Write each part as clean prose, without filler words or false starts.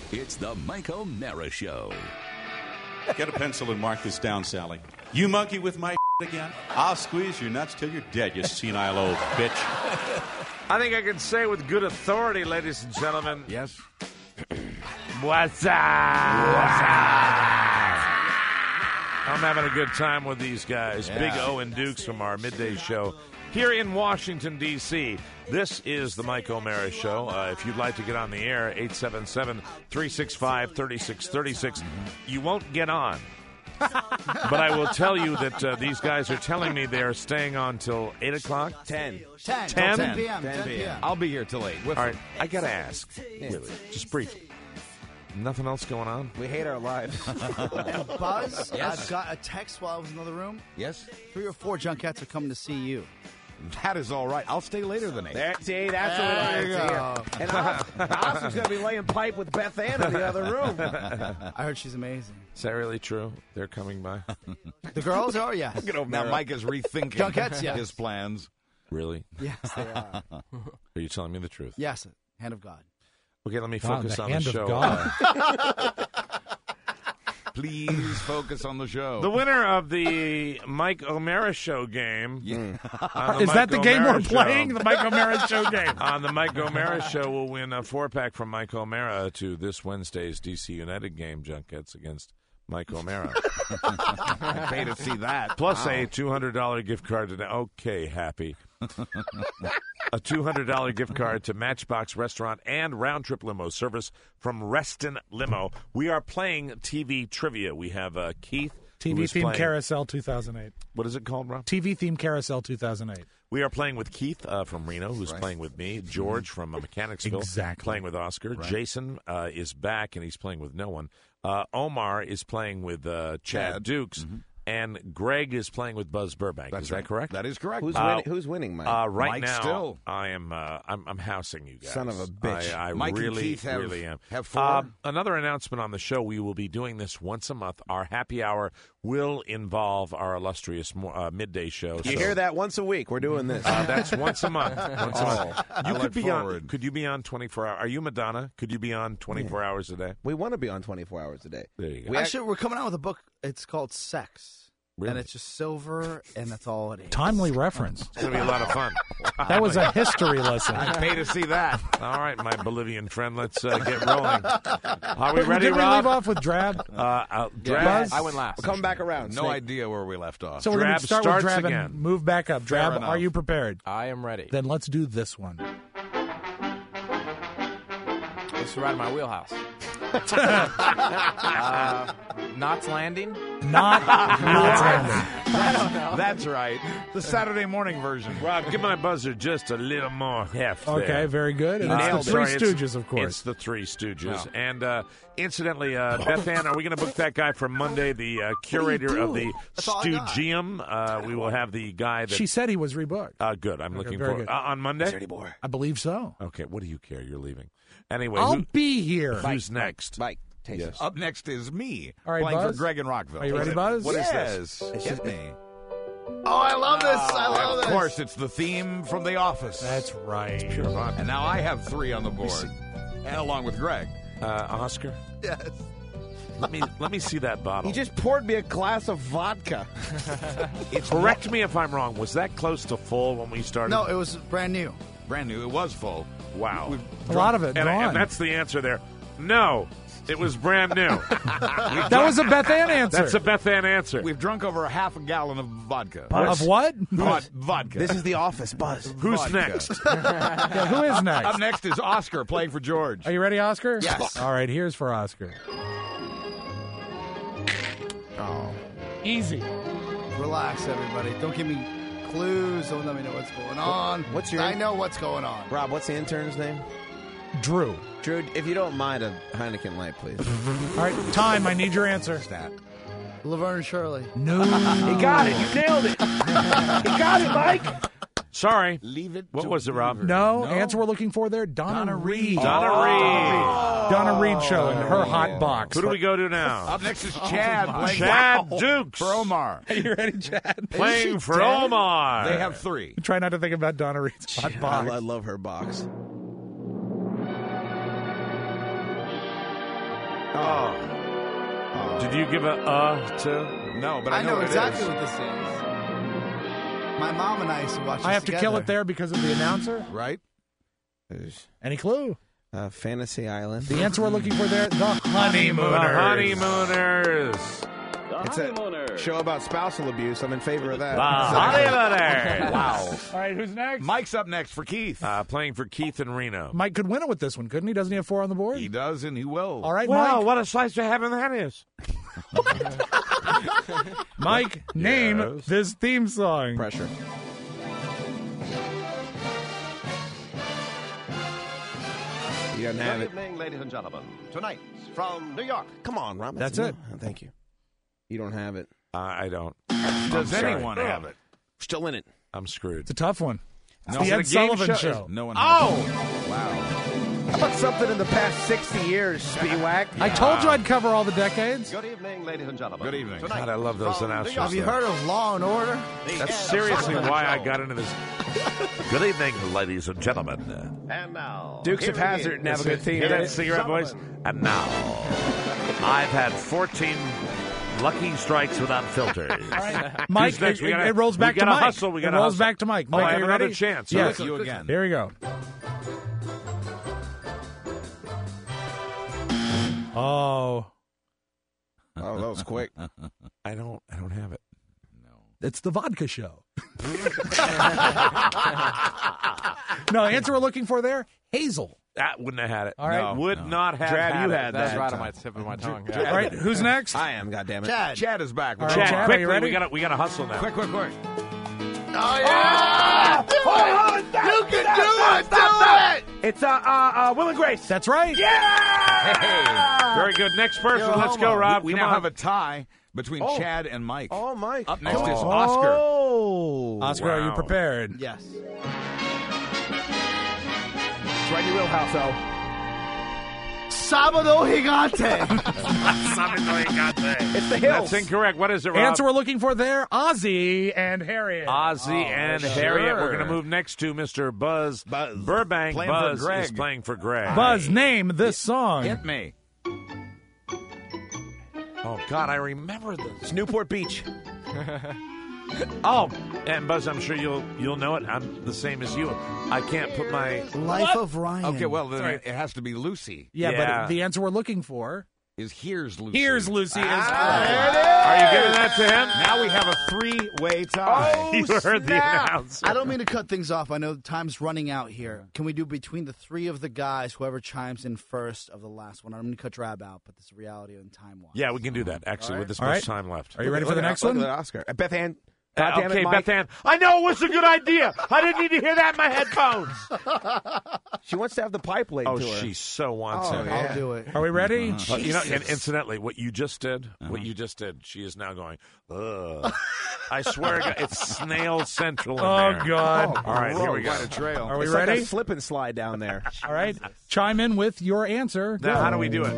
It's the Mike O'Mara Show. Get a pencil and mark this down, Sally. You monkey with my again? I'll squeeze your nuts till you're dead, you senile old bitch. I think I can say with good authority, ladies and gentlemen. Yes. What's up? I'm having a good time with these guys. Yeah. Big O and Dukes from our midday show here in Washington, D.C. This is the Mike O'Mara Show. If you'd like to get on the air, 877-365-3636. You won't get on. But I will tell you that these guys are telling me they are staying on till 8 o'clock. 10 p.m. 10 p.m. I'll be here till 8. All right, I got to ask, really, just briefly. Nothing else going on? We hate our lives. And Buzz, Yes. I got a text while I was in another room. Yes. 3 or 4 junkettes are coming to see you. That is all right. I'll stay later than 8. That's what There it you is go. here. And Austin's going to be laying pipe with Beth Ann in the other room. I heard she's amazing. Is that really true? They're coming by? The girls are, yes. Now Mike is rethinking Junkettes, yes. his plans. Really? Yes, they are. Are you telling me the truth? Yes, hand of God. Okay, let me Wow, focus the on the hand of show. God. Please focus on the show. The winner of the Mike O'Mara Show game. on Is that Mike the game O'Mara we're playing? The Mike O'Mara Show game. On the Mike O'Mara Show, we'll win a 4-pack from Mike O'Mara to this Wednesday's DC United game, Junkets against Mike O'Mara. I pay to see that. Plus a $200 gift card to... Okay, happy. A $200 gift card to Matchbox Restaurant and round-trip limo service from Reston Limo. We are playing TV trivia. We have Keith. who TV is Theme playing- Carousel 2008. What is it called, Rob? TV Theme Carousel 2008. We are playing with Keith from Reno, who's playing with me. George from Mechanicsville, Exactly. playing with Oscar. Jason is back, and he's playing with no one. Omar is playing with Chad Dukes. And Greg is playing with Buzz Burbank. Is that correct? That is correct. Who's winning, Mike? Right Mike now, still. I am. I'm housing you guys. Son of a bitch. I Mike and really, Keith have- really am. have 4. Another announcement on the show: we will be doing this once a month. Our happy hour will involve our illustrious midday show. You So, hear that? Once a week, we're doing this. that's once a month. Once a month. I You look could be on. forward. Could you be on 24 hours? Are you Madonna? Could you be on 24 hours a day? We want to be on 24 hours a day. There you go. We're coming out with a book. It's called Sex. Really? And it's just silver, and that's all it is. Timely reference. It's going to be a lot of fun. That was a history lesson. I pay to see that. All right, my Bolivian friend, let's get rolling. Are we ready, Did we Rob? leave off with Drab? Drab, Buzz? I went last. We're coming back around. No Snake. idea where we left off. So we're going Drab to start starts with Drab again. and move back up. Drab, enough. are you prepared? I am ready. Then let's do this one. This is right in my wheelhouse. Knots Landing. Not landing. That's right. The Saturday morning version. Rob, give my buzzer just a little more heft. Okay, there. very good. And it's Nailed the it. Three Sorry, Stooges, of It's course. the Three Stooges. And incidentally, Beth Ann, are we going to book that guy for Monday, the curator of the That's all I got. Stoogium? We will have the guy that... She said he was rebooked. good. I'm looking very for good. on Monday? I believe so. Okay, what do you care? You're leaving. Anyway, I'll be here. who's next? Mike, taste Yes. it. Up next is me, All right, playing Buzz? for Greg in Rockville. Are you ready, Buzz? What is Yes. this? It's just me. Oh, I love this. I love this. Of course, it's the theme from The Office. That's right. And now I have 3 on the board, and along with Greg. Oscar? Yes. Let me see that bottle. He just poured me a glass of vodka. Correct me if I'm wrong. Was that close to full when we started? No, it was brand new. Brand new. It was full. Wow. A lot of it And gone. that's the answer there. No, it was brand new. That was a Beth Ann answer. That's a Beth Ann answer. We've drunk over a half a gallon of vodka. Of what? Vodka. This is The Office, Buzz. Who's vodka. next? Yeah, who is next? Up next is Oscar playing for George. Are you ready, Oscar? Yes. All right, here's for Oscar. Oh. Easy. Relax, everybody. Don't give me clues. Don't let me know what's going on. What's your- I know what's going on. Rob, what's the intern's name? Drew. Drew, if you don't mind, a Heineken Light, please. All right, time. I need your answer. Laverne and Shirley. No. He got it. You nailed it. He got it, Mike. Sorry. Leave it. What to was it, Rob? No, answer we're looking for there. Donna Reed. Donna Reed. Donna Reed show in her hot box. Who do we go to now? Up next is Chad playing Chad Dukes. for Omar. Are you ready, Chad? Playing for Omar. They have 3. Try not to think about Donna Reed's hot box. I love her box. Did you give a to? No, but I know what it exactly is. what this is. My mom and I used to watch this I have to kill together. it there because of the announcer. Right? Any clue? Fantasy Island. The answer we're looking for there, the Honeymooners. The Honeymooners. It's a show about spousal abuse. I'm in favor of that. The Honeymooners. Wow. All right, who's next? Mike's up next for Keith. Playing for Keith and Reno. Mike could win it with this one, couldn't he? Doesn't he have 4 on the board? He does, and he will. All right, Wow, Mike. what a slice of heaven that is. Mike, name Yes. this theme song. Pressure. He doesn't have Good it. evening, ladies and gentlemen. Tonight, from New York. Come on, Robin. That's it. Thank you. You don't have it. I don't. Does I'm sorry. anyone have it? Still in it. I'm screwed. It's a tough one. It's No, the Ed it's a game Sullivan show. show. No one has it. Wow. How about something in the past 60 years, Spiewak? I told you I'd cover all the decades. Good evening, ladies and gentlemen. Good evening. Tonight, God, I love those from announcers. New York, Have you heard of Law and Order? the That's Ed seriously Sullivan why I Show. got into this. Good evening, ladies and gentlemen. And now, Dukes of here he Hazzard is. and have a good theme. Hear that Ed cigarette voice? Sullivan. And now, I've had 14 lucky strikes without filters. Mike, Who's next? it, We gotta- it rolls back we to gotta Mike. hustle, we it gotta rolls hustle. back to Mike. Oh, Mike, I are have you another ready? chance. Yes. You again. Here we go. Oh, Oh, that was quick. I don't have it. it's the vodka show. No, answer we're looking for there, Hazel. That wouldn't have had it. All right. Would not have Drab, had you it. had That's that. right on my tip of my tongue. All right, who's next? I am, goddammit. Chad. Chad is back. All right, Chad, Chad, are quickly, you ready? we gotta hustle now. Quick. It's Will and Grace. That's right. Very good. Next person. You're a Let's go, homo. Rob. We Come now on. have a tie between Chad and Mike. Oh, Mike. Up next is Oscar. Oh. Oscar, are you Wow. prepared? Yes. It's right in your wheelhouse, though. Sábado Gigante. It's the Hills. That's incorrect. What is it, Rob? Answer we're looking for there, Ozzy and Harriet. Ozzy and Harriet. We're going to move next to Mr. Buzz Burbank. Playing for Buzz Greg. is playing for Greg. Buzz, name this song. Hit me. Oh, God, I remember this. It's Newport Beach. Oh, and Buzz, I'm sure you'll know it. I'm the same as you. I can't put my... Life of Ryan. Okay, well, then it has to be Lucy. Yeah, Yeah. but the answer we're looking for, Is Here's Lucy. here's Lucy. Is Are you giving that to him? Now we have a three-way tie. You heard the announcer. I don't mean to cut things off. I know time's running out here. Can we do between the three of the guys, whoever chimes in first of the last one? I'm going to cut Drab out, but this is reality and time-wise. Yeah, we can do that, actually, with this All much right. time left. Are you ready for Look the at next that- look one? at that Oscar. Beth Ann. God damn Okay, it, Mike. Beth Ann. I know it was a good idea. I didn't need to hear that in my headphones. She wants to have the pipe laid Oh, to her. she so wants Oh, it. yeah. I'll do it. Are we ready? You know, and incidentally, what you just did, she is now going, ugh. I swear, to God, it's snail central in Oh, there. God. All right, here we go. Quite a trail. Are we It's ready? like a slip and slide down there. All right. Chime in with your answer. Now, Go. how do we do it?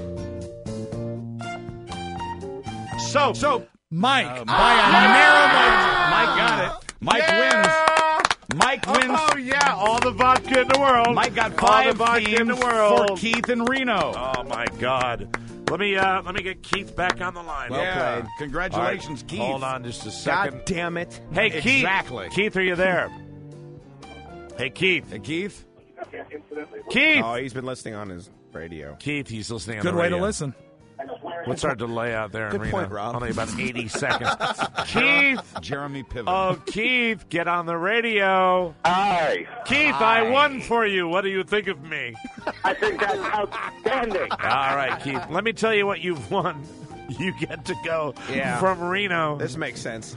So, Mike, by a narrow margin. Mike got it. Mike wins. Mike wins. Oh, yeah, all the vodka in the world. Mike got all 5 the vodka in the themes world. for Keith and Reno. Oh, my God. Let me get Keith back on the line. Well played. All Congratulations, right, Keith. Hold on just a second. God damn it. Hey, Keith. Exactly. Keith, are you there? Hey, Keith. Hey, Keith. Keith. Oh, he's been listening on his radio. Keith, he's listening on Good the way radio. to listen. What's our delay out there in Good Reno? point, Rob. Only about 80 seconds. Keith! Jeremy Piven. Oh, Keith, get on the radio. Hi. Keith, I won for you. What do you think of me? I think that's outstanding. All right, Keith. Let me tell you what you've won. You get to go Yeah. from Reno This makes sense.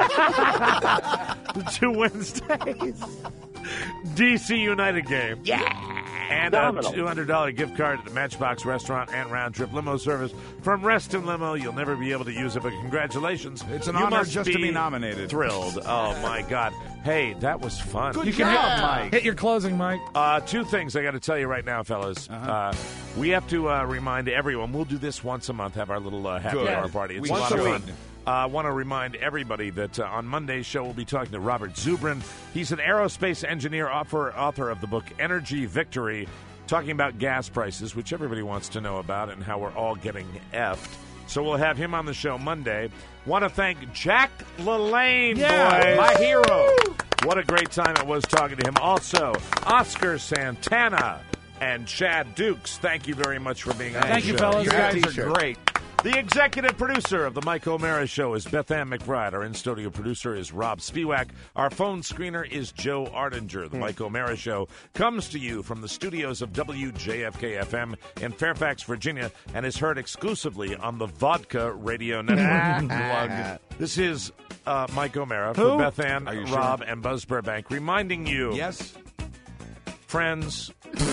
to Wednesday's DC United game. Yeah. And a $200 gift card at the Matchbox restaurant and round trip limo service from Reston Limo. You'll never be able to use it, but congratulations. It's an You honor must just to be nominated. Thrilled. Oh, my God. Hey, that was fun. Good job, Mike. Hit your closing, Mike. Two things I got to tell you right now, fellas. We have to remind everyone. We'll do this once a month. Have our little happy Good. hour party. It's We a lot of should. fun. I want to remind everybody that on Monday's show we'll be talking to Robert Zubrin. He's an aerospace engineer, author of the book Energy Victory. talking about gas prices, which everybody wants to know about, and how we're all getting effed. So we'll have him on the show Monday. Want to thank Jack LaLanne, boys. My hero. What a great time it was talking to him. Also, Oscar Santana and Chad Dukes, thank you very much for being on the show. Thank you, fellas. You guys are great. The executive producer of the Mike O'Mara Show is Beth Ann McBride. Our in-studio producer is Rob Spiewak. Our phone screener is Joe Ardinger. The Mike O'Mara Show comes to you from the studios of WJFK-FM in Fairfax, Virginia, and is heard exclusively on the Vodka Radio Network. This is Mike O'Mara for Beth Ann, Rob, and Buzz Burbank, reminding you, Yes. friends,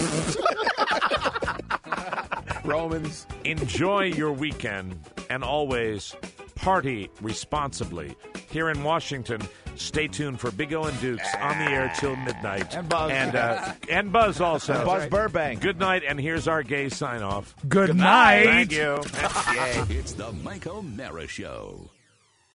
Romans. enjoy your weekend and always party responsibly. Here in Washington, stay tuned for Big O and Dukes on the air till midnight. And Buzz. And Buzz also. And Buzz Burbank. Good night, and here's our gay sign-off. Good night. Thank you. It's the Mike O'Mara Show.